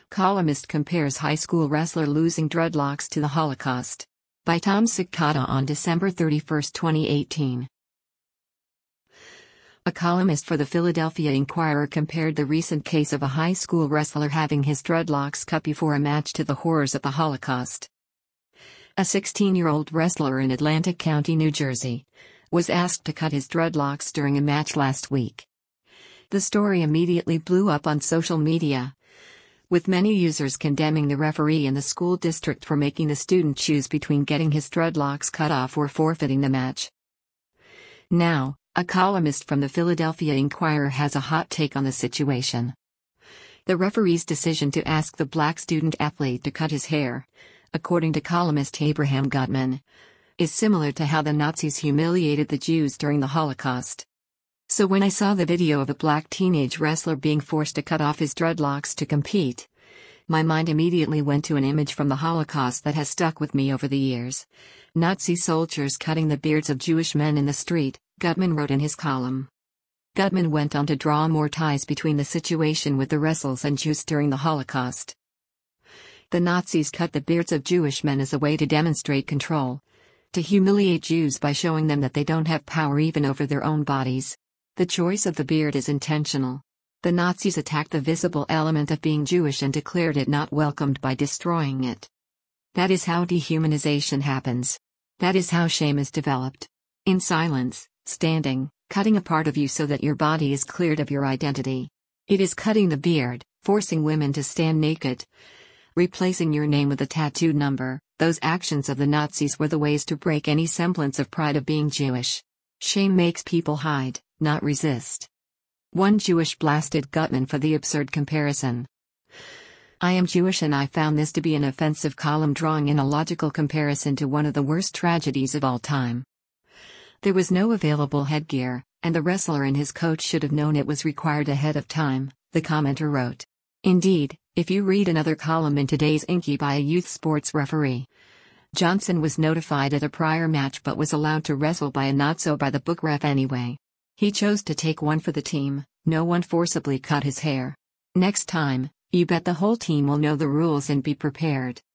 Columnist compares high school wrestler losing dreadlocks to the Holocaust. By Tom Cicada on December 31, 2018. A columnist for the Philadelphia Inquirer compared the recent case of a high school wrestler having his dreadlocks cut before a match to the horrors of the Holocaust. A 16-year-old wrestler in Atlantic County, New Jersey, was asked to cut his dreadlocks during a match last week. The story immediately blew up on social media, with many users condemning the referee in the school district for making the student choose between getting his dreadlocks cut off or forfeiting the match. Now, a columnist from the Philadelphia Inquirer has a hot take on the situation. The referee's decision to ask the black student athlete to cut his hair, according to columnist Abraham Gutman, is similar to how the Nazis humiliated the Jews during the Holocaust. So when I saw the video of a black teenage wrestler being forced to cut off his dreadlocks to compete, my mind immediately went to an image from the Holocaust that has stuck with me over the years. Nazi soldiers cutting the beards of Jewish men in the street, Gutman wrote in his column. Gutman went on to draw more ties between the situation with the wrestles and Jews during the Holocaust. The Nazis cut the beards of Jewish men as a way to demonstrate control, to humiliate Jews by showing them that they don't have power even over their own bodies. The choice of the beard is intentional. The Nazis attacked the visible element of being Jewish and declared it not welcomed by destroying it. That is how dehumanization happens. That is how shame is developed. In silence, standing, cutting a part of you so that your body is cleared of your identity. It is cutting the beard, forcing women to stand naked, replacing your name with a tattooed number. Those actions of the Nazis were the ways to break any semblance of pride of being Jewish. Shame makes people hide, not resist. One Jewish blasted Gutman for the absurd comparison. I am Jewish and I found this to be an offensive column drawing in a logical comparison to one of the worst tragedies of all time. There was no available headgear, and the wrestler and his coach should have known it was required ahead of time, the commenter wrote. Indeed, if you read another column in today's Inky by a youth sports referee, Johnson was notified at a prior match but was allowed to wrestle by a not-so-by-the-book ref anyway. He chose to take one for the team, no one forcibly cut his hair. Next time, you bet the whole team will know the rules and be prepared.